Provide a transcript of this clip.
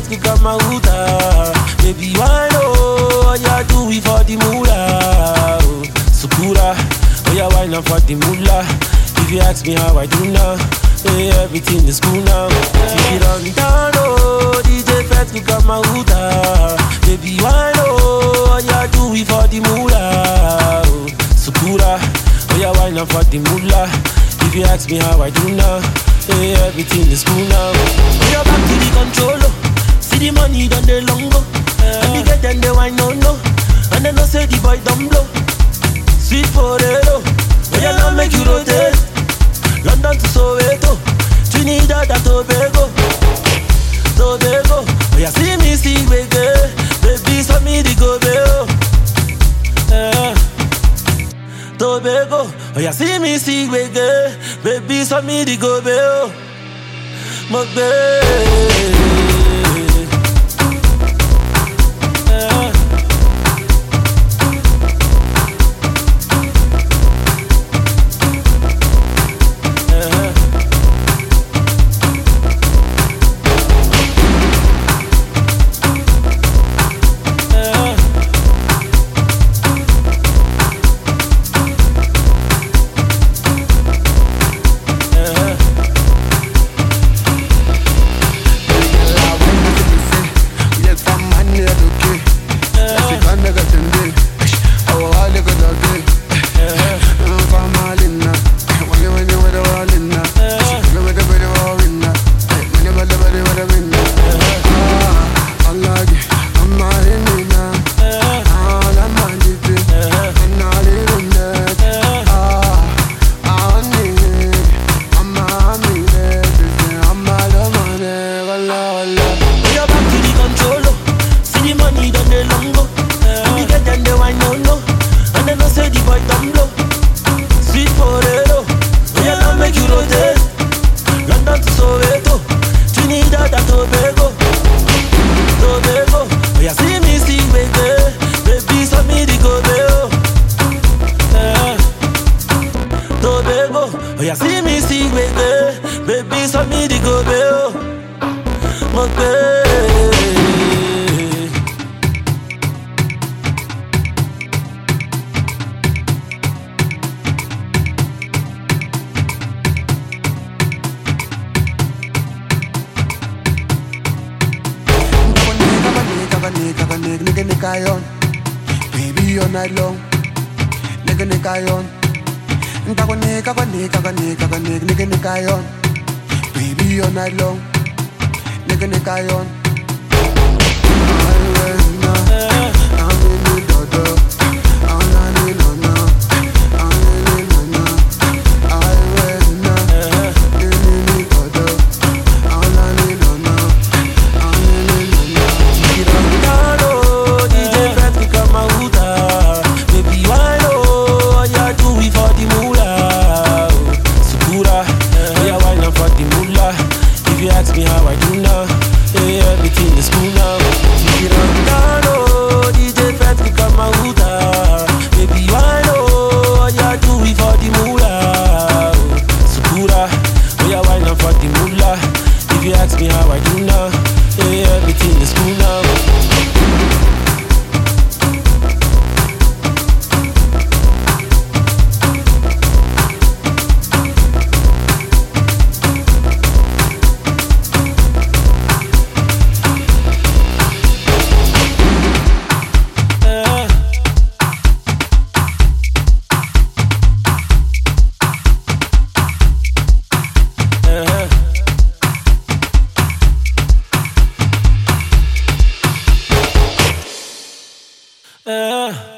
to come out. Baby, why know all you do it for the moolah? Oh, Sukura, oh yeah, why not for the moolah? If you ask me how I do now, hey, everything is cool now. If you don't down, oh, DJ Fetch to come out. Baby, why know all you do it for the moolah? Oh, Sukura, oh yeah, why not for the moolah? If you ask me how I do now, hey, everything is cool now. We are back to the controller. See the money done the long go. Let me get them the wine, no. And then I say the boy don't blow. Sweet potato. We are not make you rotate. London to Soweto. Trinidad and Tobago. Oh yeah, see me see baby. Baby, so me the go baby. Tobago, oh yeah, see me see baby, so me the go baby, my baby. Oh yeah, see me see baby, so me the go baby, my baby. Baby all night long, nigga on. Nigga on. Baby all night long, nigga on. If you ask me how I do now, hey, everything is cool now. Take it on down, oh, DJ Fetch to come out. Baby, why know all you do it for the moolah? Sukura, oh yeah, why not for the moolah? If you ask me how I do now, hey, everything is cool now. Yeah.